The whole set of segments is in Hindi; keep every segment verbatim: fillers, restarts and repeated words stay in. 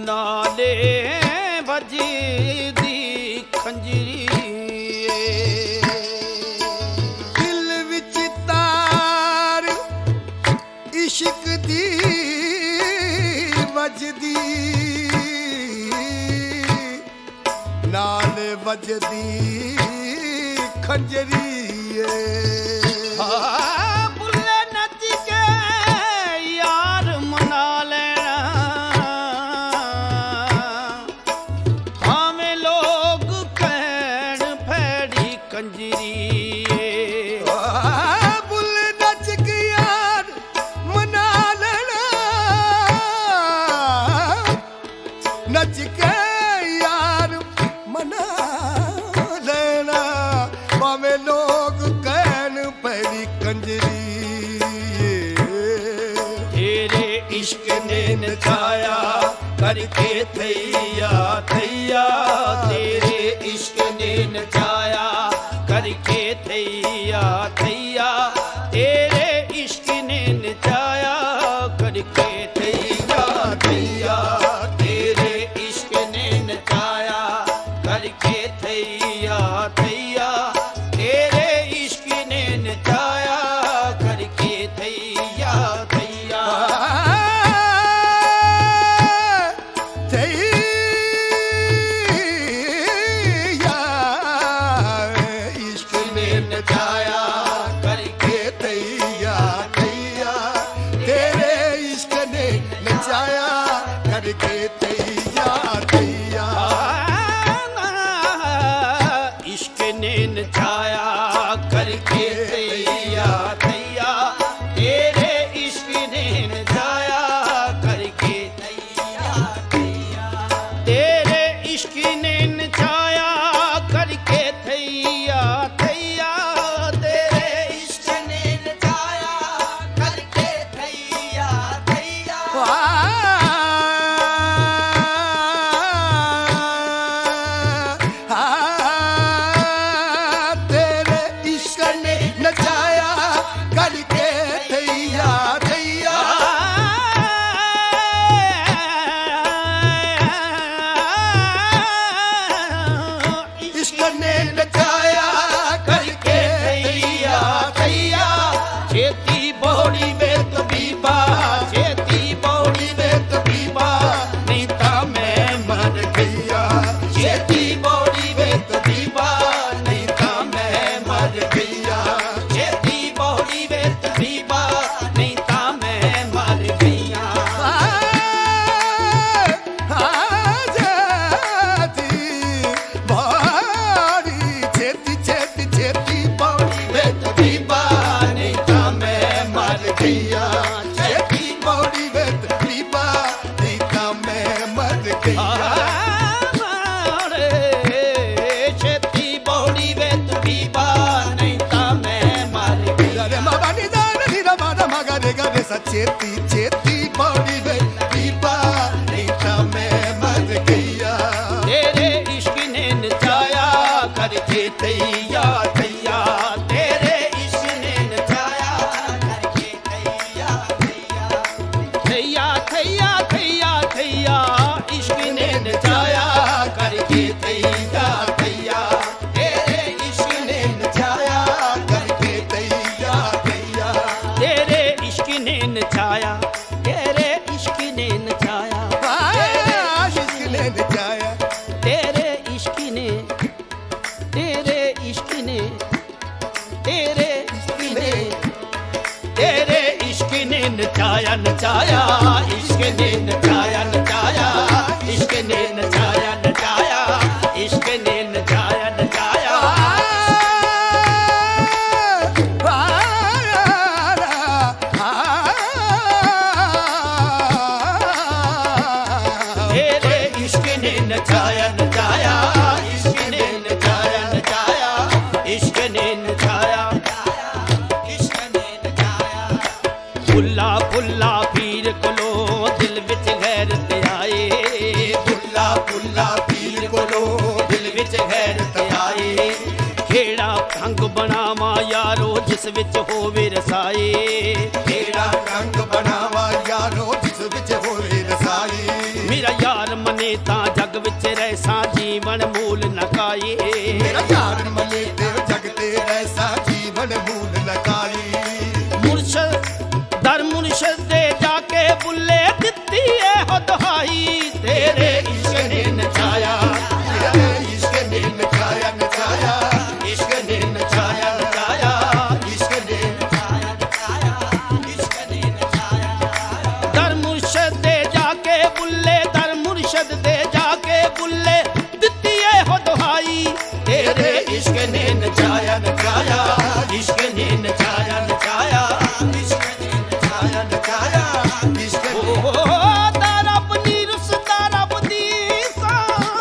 नाले वजदी खंजरी दिल विच तार इश्क दी वजदी नाल वजदी खंजरी बुल्ले नच के यार मना लेना भावें लोग कहन फैड़ी कंजरी बुल्ले नच के यार मना लेना नच के यार मना लेना भावें लोग कहन फैड़ी कंजरी तेरे इश्क ने नचाया करके थैया थैया तेरे इश्क ने नचाया करके थैया थैया तेरे इश्क ने नचाया करके थैया थैया तेरे इश्क ने नचाया करके थैया थैया तेरे इश्क ने नचाया करके थैया थैया थैया इश्क ने नचाया करके थैया थैया तेरे इश्क ने नचाया करके थैया थैया इश्क ने नचाया करके थैया थैया तेरे इश्क ने नचाया करके थैया थैया तेरे इश्क ने नचाया करके थैया थैया तेरे इश्क ने नचाया करके थैया थैया तेरे इश्क ने नचाया करके थैया थैया इश्क ने नचाया करके थैया थैया छेती बौड़ी वे तबीबा छेती बौड़ी वे तबीबा नहीं ता मैं मर गया छेती बौड़ी वे तबीबा नहीं ता मैं मर गया छेती बौड़ी वे तबीबा नहीं ता मैं मर गया छेती छेती छेती बौड़ी वे तबीबा नहीं ता मैं मर गया छेती बौड़ी वे तबीबा नहीं ता मैं मर गया छेती बौड़ी वे तबीबा नहीं ता मैं मर गया रे मा बानी दा रे रा मा दा मा गा रे गा रे सा छेती छेती बौड़ी वे तबीबा नहीं ता मैं मर गया तेरे इश्क ने नचाया करके थैया थैया तेरे इश्क ने नचाया करके थैया थैया थैया थैया थैया थैया इश्क ने नचाया करके थैया थैया तेरे इश्क ने नचाया करके थैया थैया तेरे इश्क ने नचाया तेरे इश्क ने नचाया इश्क ने नचाया तेरे इश्क ने तेरे इश्क ने तेरे इश्क ने तेरे इश्क ने नचाया नचाया इश्क ने नचाया नचाया इश्क ने नचाया नचाया इश्क ने नचाया नचाया तेरे इश्क ने नचाया नचाया इश्क ने नचाया नचाया इश्क ने नचाया इश्क ने नचाया फुल्ला फुल्ला पीर कोलो दिल विच गैरत आए फुल्ला फुल्ला पीर कोलो दिल विच गैरत आए खेड़ा रंग बनावा यारो जिस विच होवे रसाए खेड़ा रंग बनावा यारो जिस विच होवे रसाए मेरा यार मने तां जग विच रहसा जीवन मूल न काई। मेरा यार मने ते जग ते रहसा जीवन मूल न काई। मुर्शद दर मुर्शद दे जाके बुले दित्ती है हो दुहाई तेरे इश्क ने नचाया तेरे इश्क ने नचाया नचाया इश्क ने नचाया नचाया इश्क ने नचाया नचाया इश्क ने नचाया दर मुर्शद दे जाके बुले दर मुर्शद दे जाके बुले दित्ती है हो दुहाई तेरे इश्क ने नचाया नचाया इश्क ने नचाया नचाया इश्क ने नचाया नचाया इश्क ने तारा अपनी रुस तारा अपनी सा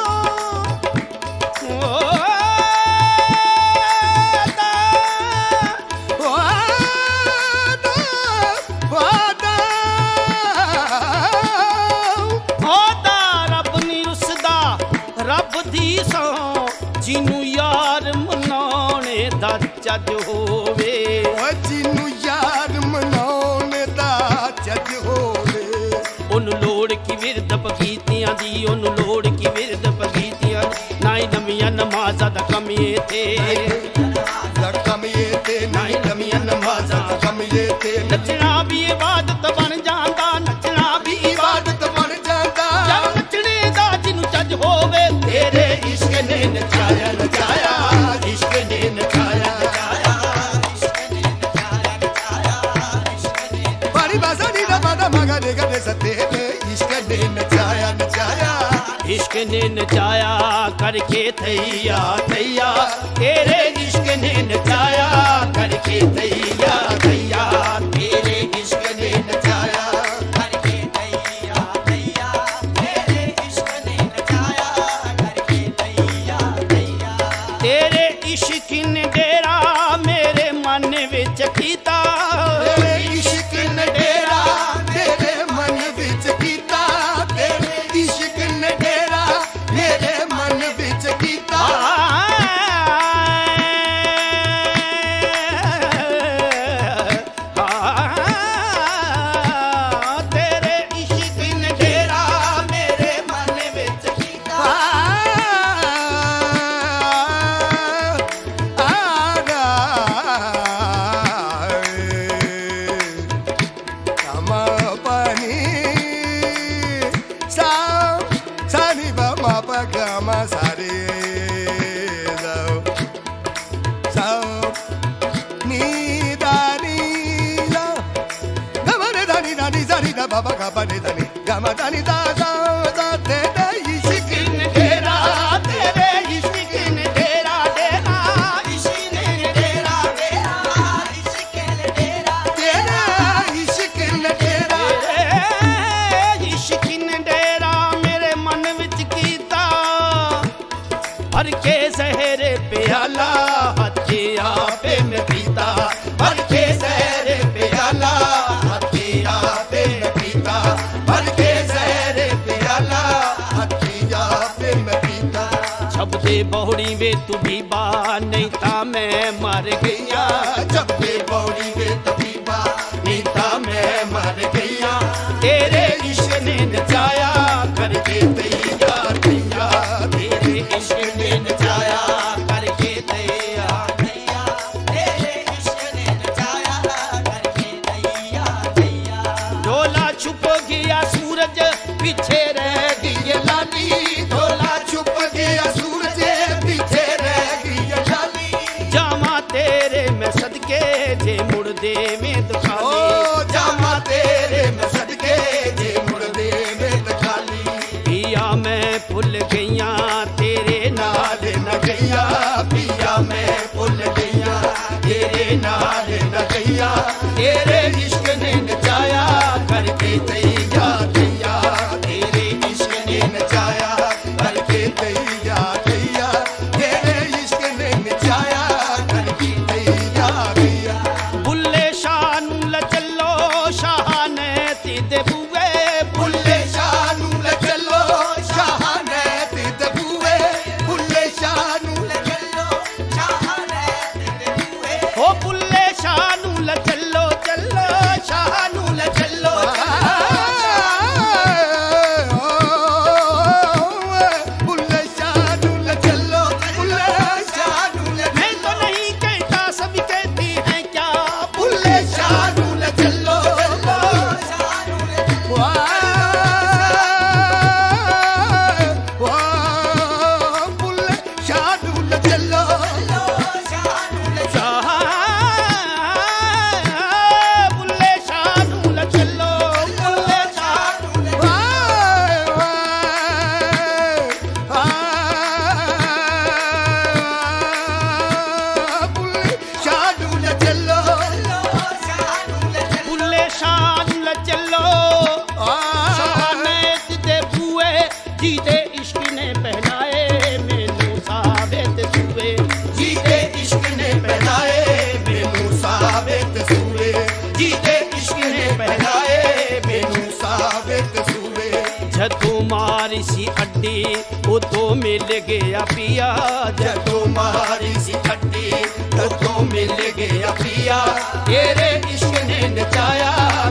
रब दी सौ जिनू यार मनाने दा चज होवे जिनू यार मनाने दा चज होवे ओनू लोड़ की विरद पगीतियां दी ओनू लोड़ की विरद पगीतियां नाई नमियां नमाज़ां दा कम ये थे कम ये ते नाई नमियां नमाज़ां दा कम ये ते नचना भी इबादत बन जांदा नचना भी इबादत बन जांदा जब नचने दा जिनू चज होवे तेरे इश्क ने नचाया नचाया इश्क ने नचाया नचाया इश्क ने नचाया नचाया इश्क ने बारी बासा नी दा बादा मगा रे गा रे सते इश्क ने नचाया नचाया इश्क ने नचाया करके थैया थैया तेरे इश्क ने नचाया करके थैया थैया तेरे इश्क ने नचाया करके थैया थैया तेरे इश्क ने नचाया करके थैया थैया तेरे इश्क ने डेरा मेरे मन विच कीता तेरे इश्क ने डेरा तेरे मन विच कीता तेरे इश्क ने डेरा मेरे मन विच कीता तेरे इश्क ने डेरा मेरे मन विच कीता Kama pani sa sani ba ma pa kama sare sa ni da ni da gama ne da ni da ni sa ni da ba ba ga ba ne da ni gama da ni da da da te da ishq ne dera तेरे इश्क ने डेरा डेरा इश्क ने डेरा डेरा इश्क ने डेरा tera ishq ne dera इश्क ने डेरा मेरे मन विच कीता भर के सहरे प्याला हथे आपे में पीता भर के सहरे प्याला हथे आपे में पीता भर के सहरे प्याला हथिया पे मैं पीता छब दे बहुड़ी वे तू भी बा नहीं ता मैं मर गईया जब दे बौड़ी वे तबीबा नहीं ता मैं मर गईया तेरे इश्क ने नचाया करके तैया तैया तेरे इश्क ने नचाया करके तैया तैया तेरे इश्क ने नचाया करके तैया तैया डोला छुप गया सूरज पीछे रह गई लाली ढोला छुप गया सूरज पीछे रह गई लाली जामा तेरे मैं सदके जे मुड़ दे में जीते इश्क ने पहनाए मैनू साबित सूए, जीते इश्क ने पहनाए मैनू साबित सूए, जीते इश्क ने पहनाए मैनू साबित सूए। जदों मारी सी अड्डी उदों मिल गया पिया, जदों मारी सी अड्डी उदों मिल गया पिया, तेरे इश्क ने नचाया